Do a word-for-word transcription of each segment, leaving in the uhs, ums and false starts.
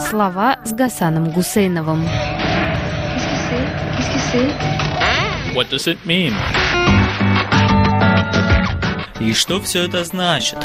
Слова с Гасаном Гусейновым. What does it mean? И что все это значит?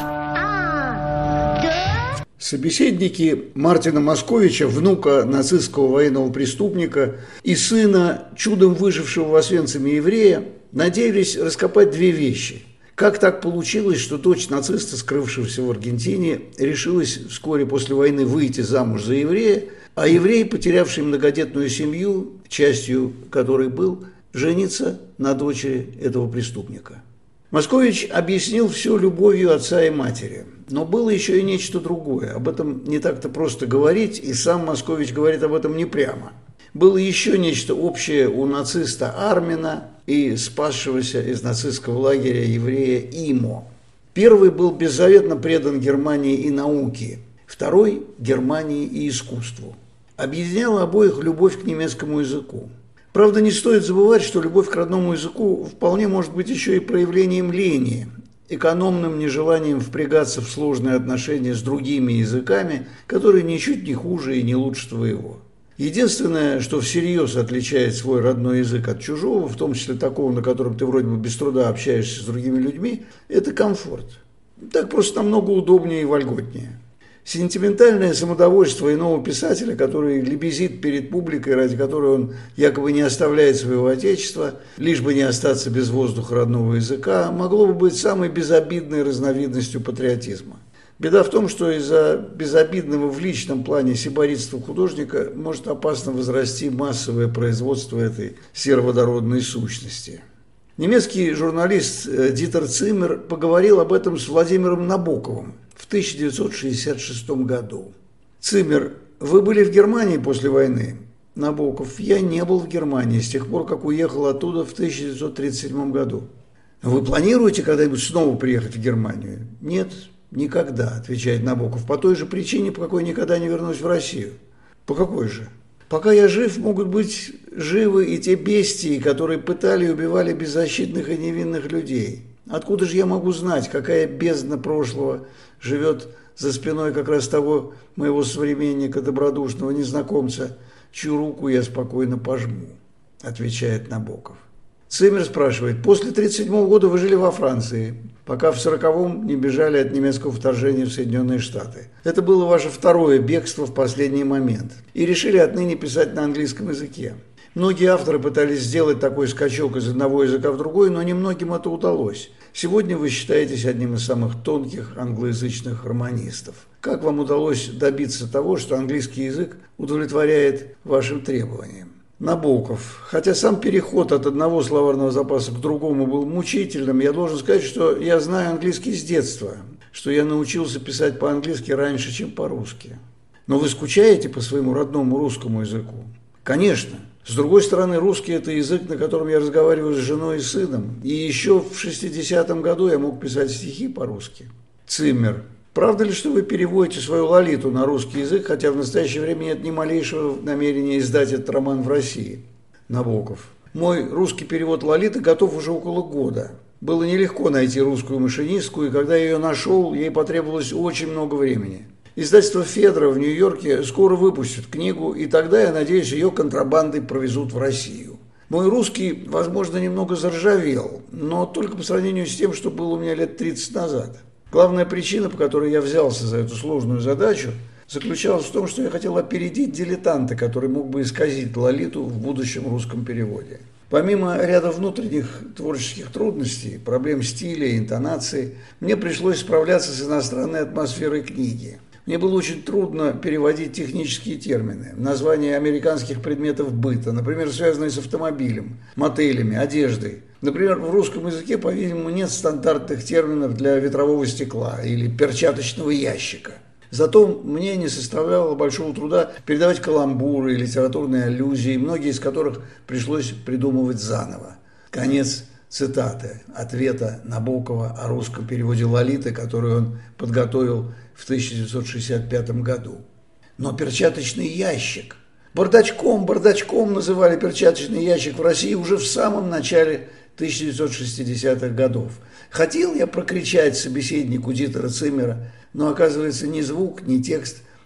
Собеседники Мартина Московича, внука нацистского военного преступника и сына чудом выжившего в Освенциме еврея, надеялись раскопать две вещи. Как так получилось, что дочь нациста, скрывшегося в Аргентине, решилась вскоре после войны выйти замуж за еврея, а еврей, потерявший многодетную семью, частью которой был, жениться на дочери этого преступника? Москович объяснил все любовью отца и матери. Но было еще и нечто другое. Об этом не так-то просто говорить, и сам Москович говорит об этом не прямо. Было еще нечто общее у нациста Армина и спасшегося из нацистского лагеря еврея Имо. Первый был беззаветно предан Германии и науке, второй – Германии и искусству. Объединяла обоих любовь к немецкому языку. Правда, не стоит забывать, что любовь к родному языку вполне может быть еще и проявлением лени, экономным нежеланием впрягаться в сложные отношения с другими языками, которые ничуть не хуже и не лучше твоего. Единственное, что всерьез отличает свой родной язык от чужого, в том числе такого, на котором ты вроде бы без труда общаешься с другими людьми, это комфорт. Так просто намного удобнее и вольготнее. Сентиментальное самодовольство иного писателя, который лебезит перед публикой, ради которой он якобы не оставляет своего отечества, лишь бы не остаться без воздуха родного языка, могло бы быть самой безобидной разновидностью патриотизма. Беда в том, что из-за безобидного в личном плане сиборитства художника может опасно возрасти массовое производство этой сероводородной сущности. Немецкий журналист Дитер Циммер поговорил об этом с Владимиром Набоковым в тысяча девятьсот шестьдесят шестом году. Циммер: вы были в Германии после войны? Набоков: я не был в Германии с тех пор, как уехал оттуда в тысяча девятьсот тридцать седьмом году. Вы планируете когда-нибудь снова приехать в Германию? Нет, никогда, отвечает Набоков, по той же причине, по какой никогда не вернусь в Россию. По какой же? Пока я жив, могут быть живы и те бестии, которые пытали и убивали беззащитных и невинных людей. Откуда же я могу знать, какая бездна прошлого живет за спиной как раз того моего современника, добродушного незнакомца, чью руку я спокойно пожму, отвечает Набоков. Циммер спрашивает: после тридцать седьмого года вы жили во Франции, пока в сороковом не бежали от немецкого вторжения в Соединенные Штаты. Это было ваше второе бегство в последний момент. И решили отныне писать на английском языке. Многие авторы пытались сделать такой скачок из одного языка в другой, но немногим это удалось. Сегодня вы считаетесь одним из самых тонких англоязычных романистов. Как вам удалось добиться того, что английский язык удовлетворяет вашим требованиям? Набоков: хотя сам переход от одного словарного запаса к другому был мучительным, я должен сказать, что я знаю английский с детства, что я научился писать по-английски раньше, чем по-русски. Но вы скучаете по своему родному русскому языку? Конечно. С другой стороны, русский – это язык, на котором я разговариваю с женой и сыном. И еще в шестидесятом году я мог писать стихи по-русски. Циммер: правда ли, что вы переводите свою «Лолиту» на русский язык, хотя в настоящее время нет ни малейшего намерения издать этот роман в России? Набоков: мой русский перевод «Лолиты» готов уже около года. Было нелегко найти русскую машинистку, и когда я ее нашел, ей потребовалось очень много времени. Издательство «Федра» в Нью-Йорке скоро выпустит книгу, и тогда, я надеюсь, ее контрабандой провезут в Россию. Мой русский, возможно, немного заржавел, но только по сравнению с тем, что было у меня лет тридцать назад. Главная причина, по которой я взялся за эту сложную задачу, заключалась в том, что я хотел опередить дилетанта, который мог бы исказить «Лолиту» в будущем русском переводе. Помимо ряда внутренних творческих трудностей, проблем стиля и интонации, мне пришлось справляться с иностранной атмосферой книги. Мне было очень трудно переводить технические термины, названия американских предметов быта, например, связанные с автомобилем, мотелями, одеждой. Например, в русском языке, по-видимому, нет стандартных терминов для ветрового стекла или перчаточного ящика. Зато мне не составляло большого труда передавать каламбуры и литературные аллюзии, многие из которых пришлось придумывать заново. Конец цитаты ответа Набокова о русском переводе «Лолиты», который он подготовил в тысяча девятьсот шестьдесят пятом году. Но перчаточный ящик. Бардачком, бардачком называли перчаточный ящик в России уже в самом начале тысяча девятьсот шестидесятых годов. Хотел я прокричать собеседнику Дитера Циммера, но, оказывается, ни звук, ни текст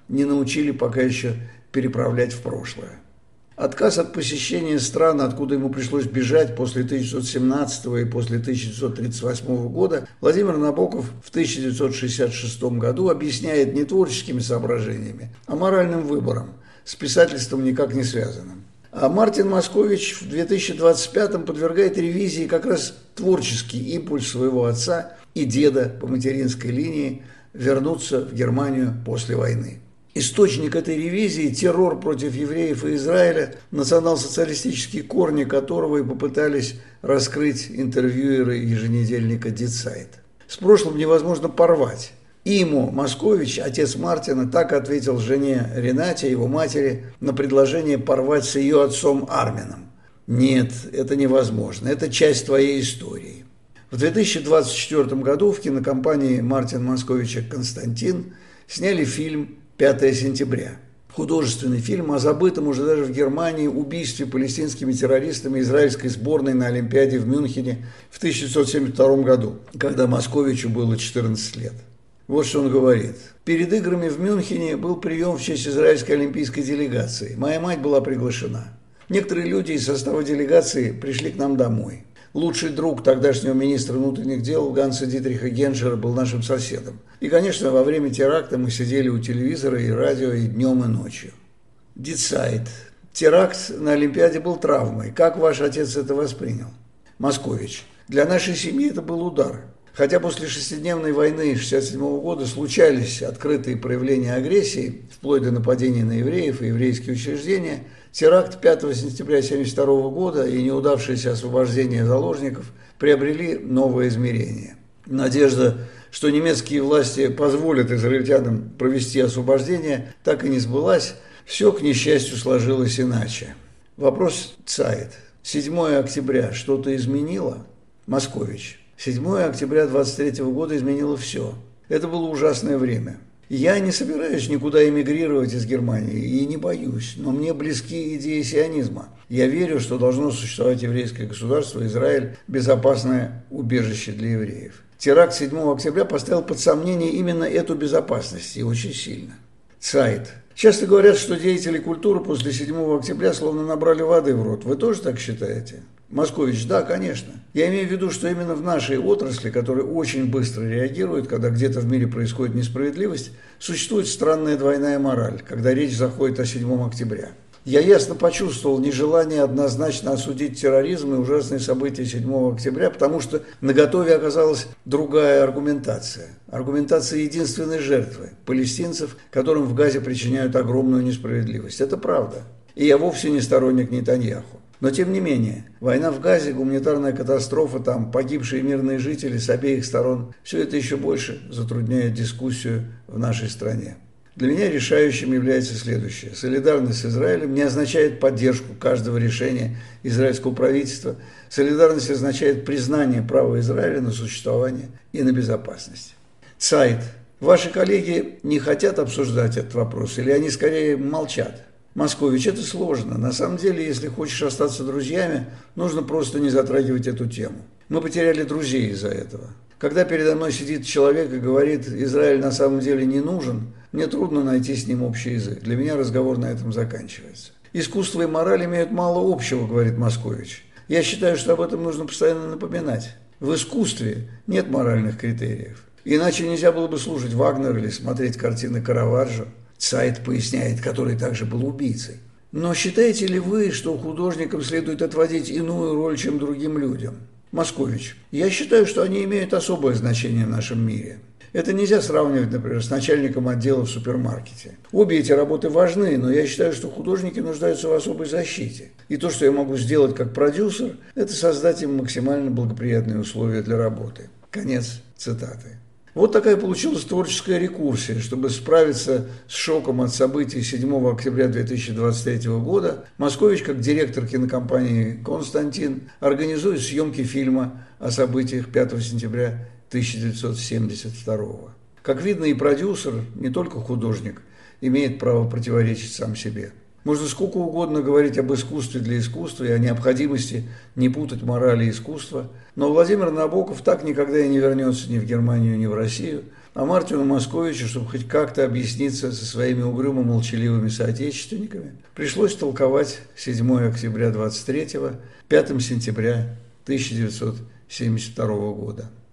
не научили пока еще переправлять в прошлое. Отказ от посещения стран, откуда ему пришлось бежать после тысяча девятьсот семнадцатого и после тысяча девятьсот тридцать восьмого года, Владимир Набоков в тысяча девятьсот шестьдесят шестом году объясняет не творческими соображениями, а моральным выбором, с писательством никак не связанным. А Мартин Москович в две тысячи двадцать пятом подвергает ревизии как раз творческий импульс своего отца и деда по материнской линии вернуться в Германию после войны. Источник этой ревизии – террор против евреев и Израиля, национал-социалистические корни которого и попытались раскрыть интервьюеры еженедельника «Die Zeit». С прошлым невозможно порвать. Имо Москович, отец Мартина, так ответил жене Ренате, его матери, на предложение порвать с ее отцом Армином. «Нет, это невозможно, это часть твоей истории». В две тысячи двадцать четвёртом году в кинокомпании Мартина Московича «Константин» сняли фильм «пятое сентября». Художественный фильм о забытом уже даже в Германии убийстве палестинскими террористами израильской сборной на Олимпиаде в Мюнхене в тысяча девятьсот семьдесят втором году, когда Московичу было четырнадцать лет. Вот что он говорит. «Перед играми в Мюнхене был прием в честь израильской олимпийской делегации. Моя мать была приглашена. Некоторые люди из состава делегации пришли к нам домой. Лучший друг тогдашнего министра внутренних дел Ганса Дитриха Геншера был нашим соседом. И, конечно, во время теракта мы сидели у телевизора и радио и днем, и ночью». Die Zeit. Теракт на Олимпиаде был травмой. Как ваш отец это воспринял? Москович. Для нашей семьи это был удар. Хотя после шестидневной войны шестьдесят седьмого года случались открытые проявления агрессии, вплоть до нападений на евреев и еврейские учреждения, теракт пятого сентября тысяча девятьсот семьдесят второго года и неудавшееся освобождение заложников приобрели новое измерение. Надежда, что немецкие власти позволят израильтянам провести освобождение, так и не сбылась. Все, к несчастью, сложилось иначе. Вопрос Zeit. седьмого октября что-то изменило? Москович. седьмого октября двадцать третьего года изменило все. Это было ужасное время. Я не собираюсь никуда эмигрировать из Германии и не боюсь, но мне близки идеи сионизма. Я верю, что должно существовать еврейское государство, Израиль – безопасное убежище для евреев. Теракт седьмого октября поставил под сомнение именно эту безопасность, и очень сильно. Zeit. Часто говорят, что деятели культуры после седьмого октября словно набрали воды в рот. Вы тоже так считаете? Москович, да, конечно. Я имею в виду, что именно в нашей отрасли, которая очень быстро реагирует, когда где-то в мире происходит несправедливость, существует странная двойная мораль, когда речь заходит о седьмом октября. Я ясно почувствовал нежелание однозначно осудить терроризм и ужасные события седьмого октября, потому что наготове оказалась другая аргументация. Аргументация единственной жертвы – палестинцев, которым в Газе причиняют огромную несправедливость. Это правда. И я вовсе не сторонник Нетаньяху. Но тем не менее, война в Газе, гуманитарная катастрофа, там погибшие мирные жители с обеих сторон – все это еще больше затрудняет дискуссию в нашей стране. Для меня решающим является следующее. Солидарность с Израилем не означает поддержку каждого решения израильского правительства. Солидарность означает признание права Израиля на существование и на безопасность. Zeit. Ваши коллеги не хотят обсуждать этот вопрос или они скорее молчат? Москович, это сложно. На самом деле, если хочешь остаться друзьями, нужно просто не затрагивать эту тему. Мы потеряли друзей из-за этого. Когда передо мной сидит человек и говорит, Израиль на самом деле не нужен, мне трудно найти с ним общий язык. Для меня разговор на этом заканчивается. Искусство и мораль имеют мало общего, говорит Москович. Я считаю, что об этом нужно постоянно напоминать. В искусстве нет моральных критериев. Иначе нельзя было бы слушать Вагнера или смотреть картины Караваджо. Zeit поясняет, который также был убийцей. Но считаете ли вы, что художникам следует отводить иную роль, чем другим людям? Москович, я считаю, что они имеют особое значение в нашем мире. Это нельзя сравнивать, например, с начальником отдела в супермаркете. Обе эти работы важны, но я считаю, что художники нуждаются в особой защите. И то, что я могу сделать как продюсер, это создать им максимально благоприятные условия для работы. Конец цитаты. Вот такая получилась творческая рекурсия. Чтобы справиться с шоком от событий седьмого октября две тысячи двадцать третьего года, Москович, как директор кинокомпании «Константин», организует съемки фильма о событиях пятого сентября тысяча девятьсот семьдесят второго. Как видно, и продюсер, не только художник, имеет право противоречить сам себе. Можно сколько угодно говорить об искусстве для искусства и о необходимости не путать мораль и искусство, но Владимир Набоков так никогда и не вернется ни в Германию, ни в Россию, А Мартину Московичу, чтобы хоть как-то объясниться со своими угрюмо-молчаливыми соотечественниками, пришлось толковать седьмое октября двадцать третьего, пятое сентября тысяча девятьсот семьдесят второго года.